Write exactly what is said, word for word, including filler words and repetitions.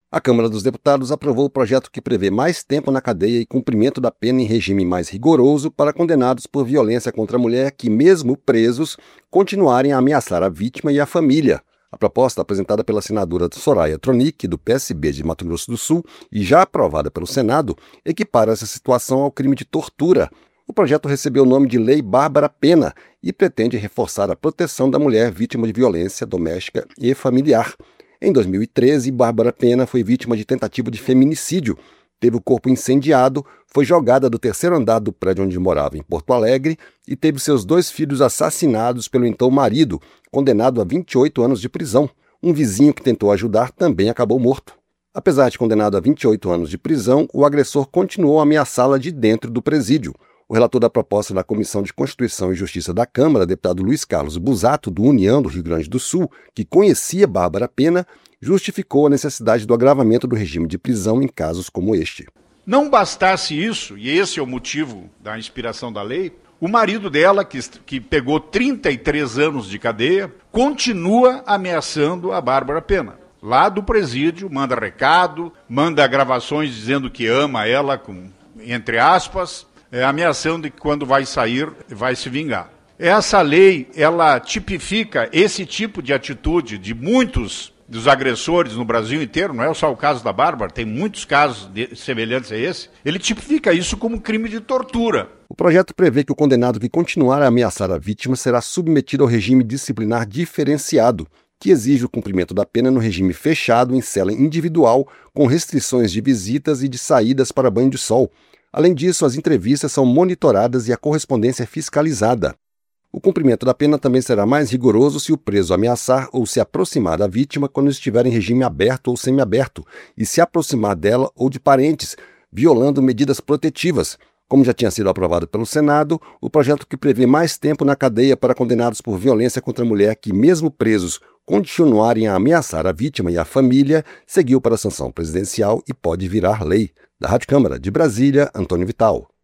A Câmara dos Deputados aprovou o projeto que prevê mais tempo na cadeia e cumprimento da pena em regime mais rigoroso para condenados por violência contra a mulher que, mesmo presos, continuarem a ameaçar a vítima e a família. A proposta, apresentada pela senadora Soraya Tronic, do P S B de Mato Grosso do Sul, e já aprovada pelo Senado, equipara essa situação ao crime de tortura. O projeto recebeu o nome de Lei Bárbara Pena e pretende reforçar a proteção da mulher vítima de violência doméstica e familiar. Em dois mil e treze, Bárbara Pena foi vítima de tentativa de feminicídio. Teve o corpo incendiado, foi jogada do terceiro andar do prédio onde morava, em Porto Alegre, e teve seus dois filhos assassinados pelo então marido, condenado a vinte e oito anos de prisão. Um vizinho que tentou ajudar também acabou morto. Apesar de condenado a vinte e oito anos de prisão, o agressor continuou a ameaçá-la de dentro do presídio. O relator da proposta da Comissão de Constituição e Justiça da Câmara, deputado Luiz Carlos Busato, do União do Rio Grande do Sul, que conhecia Bárbara Pena, justificou a necessidade do agravamento do regime de prisão em casos como este. Não bastasse isso, e esse é o motivo da inspiração da lei, o marido dela, que, que pegou trinta e três anos de cadeia, continua ameaçando a Bárbara Pena. Lá do presídio, manda recado, manda gravações dizendo que ama ela, com, entre aspas, É, ameaçando que quando vai sair, vai se vingar. Essa lei, ela tipifica esse tipo de atitude de muitos dos agressores no Brasil inteiro, não é só o caso da Bárbara, tem muitos casos de, semelhantes a esse, ele tipifica isso como crime de tortura. O projeto prevê que o condenado que continuar a ameaçar a vítima será submetido ao regime disciplinar diferenciado, que exige o cumprimento da pena no regime fechado em cela individual, com restrições de visitas e de saídas para banho de sol. Além disso, as entrevistas são monitoradas e a correspondência é fiscalizada. O cumprimento da pena também será mais rigoroso se o preso ameaçar ou se aproximar da vítima quando estiver em regime aberto ou semiaberto e se aproximar dela ou de parentes, violando medidas protetivas. Como já tinha sido aprovado pelo Senado, o projeto que prevê mais tempo na cadeia para condenados por violência contra a mulher que, mesmo presos, continuarem a ameaçar a vítima e a família, seguiu para a sanção presidencial e pode virar lei. Da Rádio Câmara de Brasília, Antônio Vital.